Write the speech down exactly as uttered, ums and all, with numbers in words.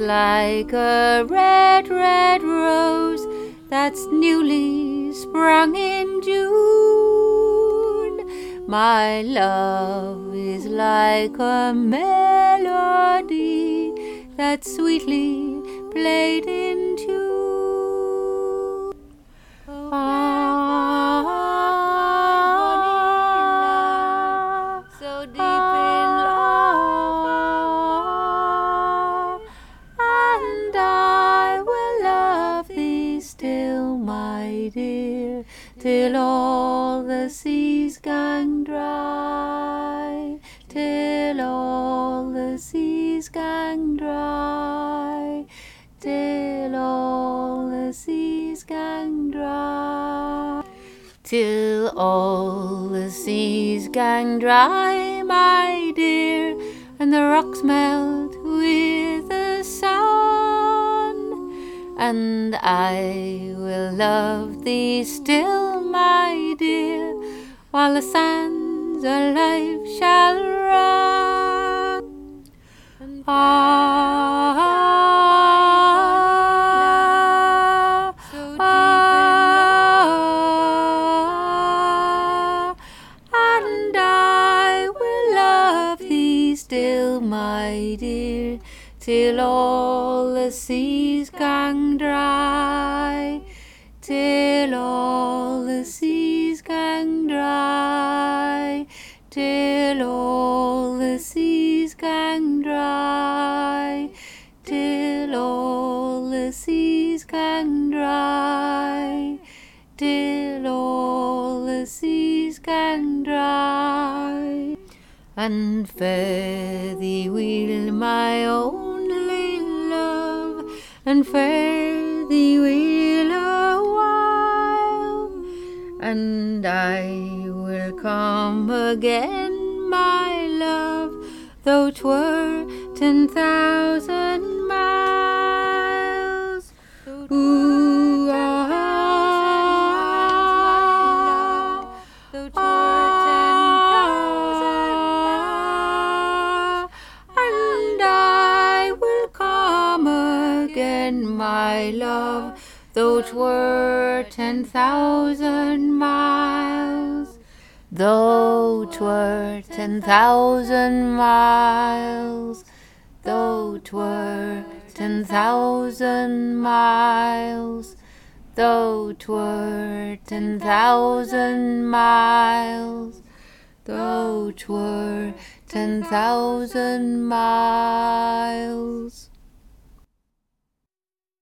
like a red, red rose that's newly sprung in June. My love is like a melody that's sweetly played in tune. Ah, so deep in love, and I will love thee still, my dear, till all the seas gang dry, till all the seas gang dry, till all the seas gang dry, till all the seas gang dry, my dear, and the rocks melt with the sun, and I will love thee still, my dear, while the sands of life shall run. Ah, ah, and I will love thee still, my dear, till all the seas gang dry, till all the seas gang dry, till all the seas gang dry, till all the seas gang dry, till all the seas gang dry. And fare thee weel, my only love, and fare thee weel a while, and I will come again, my love, though 'twere ten thousand miles. Ooh, ah, though 'twere ten thousand miles, and I will come again, my love, though 'twere ten thousand miles, though 'twere ten thousand miles, though 'twere ten thousand miles, though 'twere ten thousand miles, though 'twere ten thousand miles.